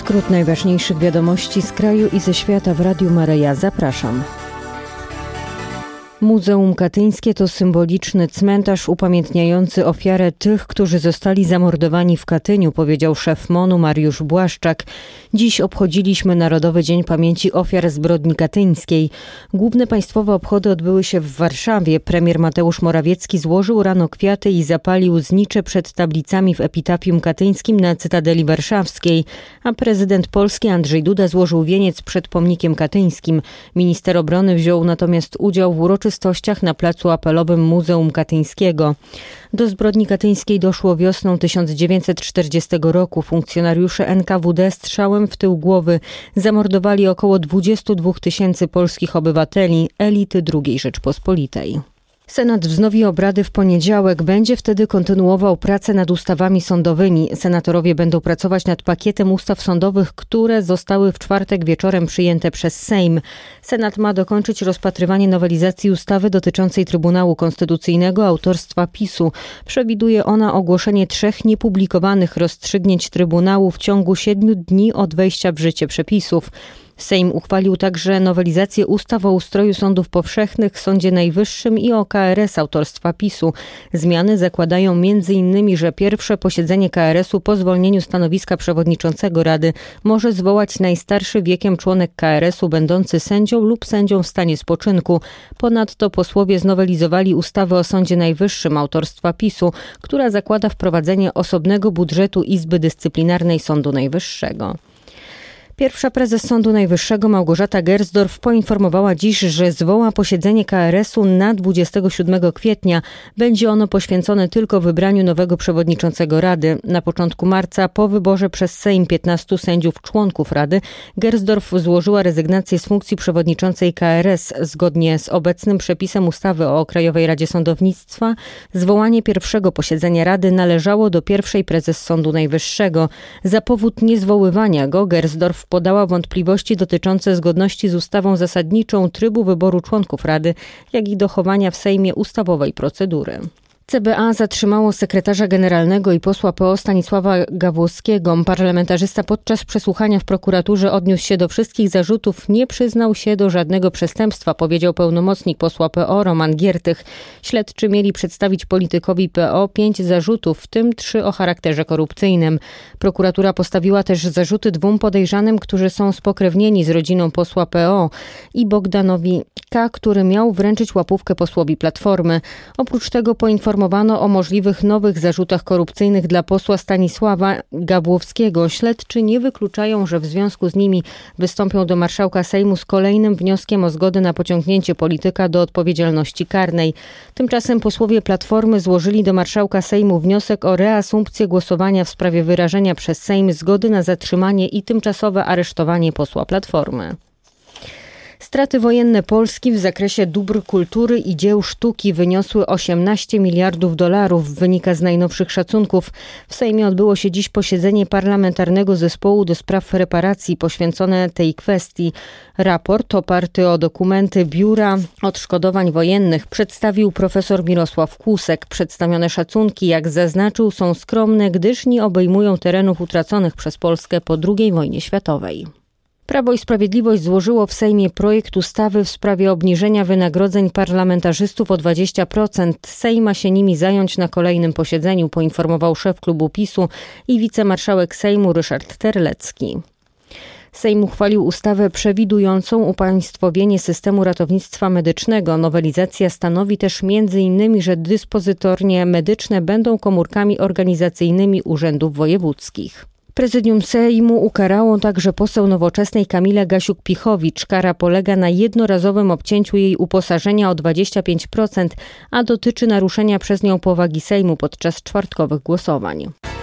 Skrót najważniejszych wiadomości z kraju i ze świata w Radiu Maryja. Zapraszam. Muzeum Katyńskie to symboliczny cmentarz upamiętniający ofiarę tych, którzy zostali zamordowani w Katyniu, powiedział szef MON-u Mariusz Błaszczak. Dziś obchodziliśmy Narodowy Dzień Pamięci Ofiar Zbrodni Katyńskiej. Główne państwowe obchody odbyły się w Warszawie. Premier Mateusz Morawiecki złożył rano kwiaty i zapalił znicze przed tablicami w epitafium katyńskim na Cytadeli Warszawskiej, a prezydent Polski Andrzej Duda złożył wieniec przed pomnikiem katyńskim. Minister obrony wziął natomiast udział w uroczystościach na placu apelowym Muzeum Katyńskiego. Do zbrodni katyńskiej doszło wiosną 1940 roku. Funkcjonariusze NKWD strzałem w tył głowy zamordowali około 22 000 polskich obywateli, elity II Rzeczpospolitej. Senat wznowi obrady w poniedziałek. Będzie wtedy kontynuował pracę nad ustawami sądowymi. Senatorowie będą pracować nad pakietem ustaw sądowych, które zostały w czwartek wieczorem przyjęte przez Sejm. Senat ma dokończyć rozpatrywanie nowelizacji ustawy dotyczącej Trybunału Konstytucyjnego autorstwa PiS-u. Przewiduje ona ogłoszenie 3 niepublikowanych rozstrzygnięć Trybunału w ciągu 7 dni od wejścia w życie przepisów. Sejm uchwalił także nowelizację ustaw o ustroju sądów powszechnych, Sądzie Najwyższym i o KRS autorstwa PiS-u. Zmiany zakładają m.in., że pierwsze posiedzenie KRS-u po zwolnieniu stanowiska przewodniczącego Rady może zwołać najstarszy wiekiem członek KRS-u będący sędzią lub sędzią w stanie spoczynku. Ponadto posłowie znowelizowali ustawę o Sądzie Najwyższym autorstwa PiS-u, która zakłada wprowadzenie osobnego budżetu Izby Dyscyplinarnej Sądu Najwyższego. Pierwsza prezes Sądu Najwyższego Małgorzata Gersdorf poinformowała dziś, że zwoła posiedzenie KRS-u na 27 kwietnia. Będzie ono poświęcone tylko wybraniu nowego przewodniczącego Rady. Na początku marca, po wyborze przez Sejm 15 sędziów członków Rady, Gersdorf złożyła rezygnację z funkcji przewodniczącej KRS. Zgodnie z obecnym przepisem ustawy o Krajowej Radzie Sądownictwa, zwołanie pierwszego posiedzenia Rady należało do pierwszej prezes Sądu Najwyższego. Za powód niezwoływania go Gersdorf podała wątpliwości dotyczące zgodności z ustawą zasadniczą trybu wyboru członków Rady, jak i dochowania w Sejmie ustawowej procedury. CBA zatrzymało sekretarza generalnego i posła PO Stanisława Gawłowskiego. Parlamentarzysta podczas przesłuchania w prokuraturze odniósł się do wszystkich zarzutów, nie przyznał się do żadnego przestępstwa, powiedział pełnomocnik posła PO Roman Giertych. Śledczy mieli przedstawić politykowi PO 5 zarzutów, w tym 3 o charakterze korupcyjnym. Prokuratura postawiła też zarzuty 2 podejrzanym, którzy są spokrewnieni z rodziną posła PO i Bogdanowi K., który miał wręczyć łapówkę posłowi Platformy. Oprócz tego poinformowano o możliwych nowych zarzutach korupcyjnych dla posła Stanisława Gawłowskiego. Śledczy nie wykluczają, że w związku z nimi wystąpią do marszałka Sejmu z kolejnym wnioskiem o zgodę na pociągnięcie polityka do odpowiedzialności karnej. Tymczasem posłowie Platformy złożyli do marszałka Sejmu wniosek o reasumpcję głosowania w sprawie wyrażenia przez Sejm zgody na zatrzymanie i tymczasowe aresztowanie posła Platformy. Straty wojenne Polski w zakresie dóbr kultury i dzieł sztuki wyniosły $18 miliardów, wynika z najnowszych szacunków. W Sejmie odbyło się dziś posiedzenie Parlamentarnego Zespołu do Spraw Reparacji poświęcone tej kwestii. Raport oparty o dokumenty Biura Odszkodowań Wojennych przedstawił profesor Mirosław Kłusek. Przedstawione szacunki, jak zaznaczył, są skromne, gdyż nie obejmują terenów utraconych przez Polskę po II wojnie światowej. Prawo i Sprawiedliwość złożyło w Sejmie projekt ustawy w sprawie obniżenia wynagrodzeń parlamentarzystów o 20%. Sejm ma się nimi zająć na kolejnym posiedzeniu, poinformował szef klubu PiS-u i wicemarszałek Sejmu Ryszard Terlecki. Sejm uchwalił ustawę przewidującą upaństwowienie systemu ratownictwa medycznego. Nowelizacja stanowi też m.in., że dyspozytornie medyczne będą komórkami organizacyjnymi urzędów wojewódzkich. Prezydium Sejmu ukarało także poseł Nowoczesnej Kamilę Gasiuk-Pichowicz. Kara polega na jednorazowym obcięciu jej uposażenia o 25%, a dotyczy naruszenia przez nią powagi Sejmu podczas czwartkowych głosowań.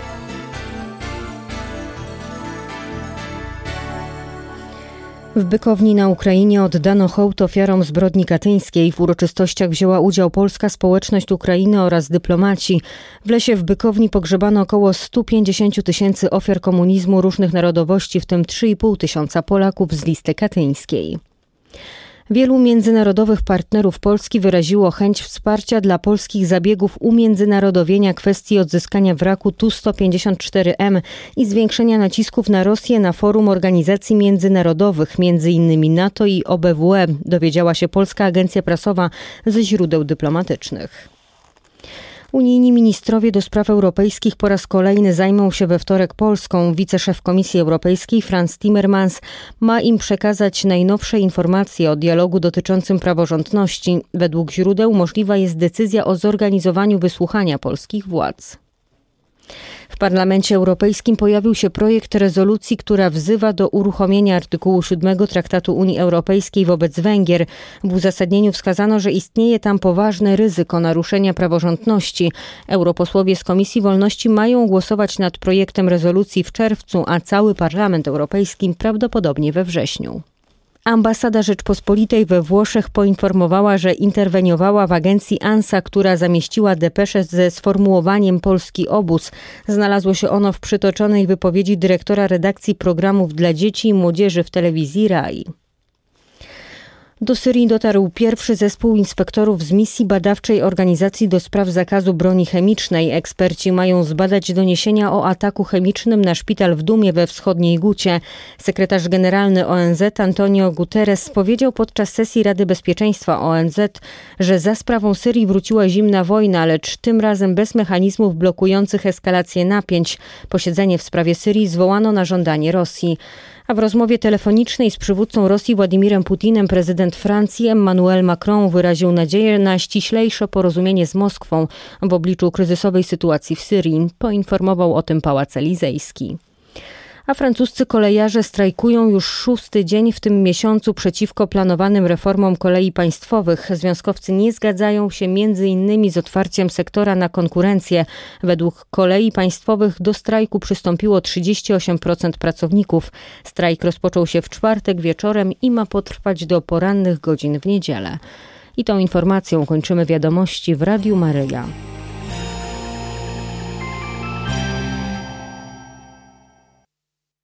W Bykowni na Ukrainie oddano hołd ofiarom zbrodni katyńskiej. W uroczystościach wzięła udział polska społeczność Ukrainy oraz dyplomaci. W lesie w Bykowni pogrzebano około 150 000 ofiar komunizmu różnych narodowości, w tym 3,5 tysiąca Polaków z listy katyńskiej. Wielu międzynarodowych partnerów Polski wyraziło chęć wsparcia dla polskich zabiegów umiędzynarodowienia kwestii odzyskania wraku Tu-154M i zwiększenia nacisków na Rosję na forum organizacji międzynarodowych, m.in. NATO i OBWE, dowiedziała się polska agencja prasowa ze źródeł dyplomatycznych. Unijni ministrowie do spraw europejskich po raz kolejny zajmą się we wtorek Polską. Wiceszef Komisji Europejskiej Frans Timmermans ma im przekazać najnowsze informacje o dialogu dotyczącym praworządności. Według źródeł możliwa jest decyzja o zorganizowaniu wysłuchania polskich władz. W Parlamencie Europejskim pojawił się projekt rezolucji, która wzywa do uruchomienia artykułu 7 Traktatu Unii Europejskiej wobec Węgier. W uzasadnieniu wskazano, że istnieje tam poważne ryzyko naruszenia praworządności. Europosłowie z Komisji Wolności mają głosować nad projektem rezolucji w czerwcu, a cały Parlament Europejski prawdopodobnie we wrześniu. Ambasada Rzeczpospolitej we Włoszech poinformowała, że interweniowała w agencji ANSA, która zamieściła depeszę ze sformułowaniem Polski obóz. Znalazło się ono w przytoczonej wypowiedzi dyrektora redakcji programów dla dzieci i młodzieży w telewizji RAI. Do Syrii dotarł pierwszy zespół inspektorów z misji badawczej Organizacji do Spraw Zakazu Broni Chemicznej. Eksperci mają zbadać doniesienia o ataku chemicznym na szpital w Dumie we wschodniej Gucie. Sekretarz generalny ONZ Antonio Guterres powiedział podczas sesji Rady Bezpieczeństwa ONZ, że za sprawą Syrii wróciła zimna wojna, lecz tym razem bez mechanizmów blokujących eskalację napięć. Posiedzenie w sprawie Syrii zwołano na żądanie Rosji. A w rozmowie telefonicznej z przywódcą Rosji Władimirem Putinem prezydent Francji Emmanuel Macron wyraził nadzieję na ściślejsze porozumienie z Moskwą w obliczu kryzysowej sytuacji w Syrii. Poinformował o tym Pałac Elizejski. A francuscy kolejarze strajkują już 6. dzień w tym miesiącu przeciwko planowanym reformom kolei państwowych. Związkowcy nie zgadzają się m.in. z otwarciem sektora na konkurencję. Według kolei państwowych do strajku przystąpiło 38% pracowników. Strajk rozpoczął się w czwartek wieczorem i ma potrwać do porannych godzin w niedzielę. I tą informacją kończymy wiadomości w Radiu Maryja.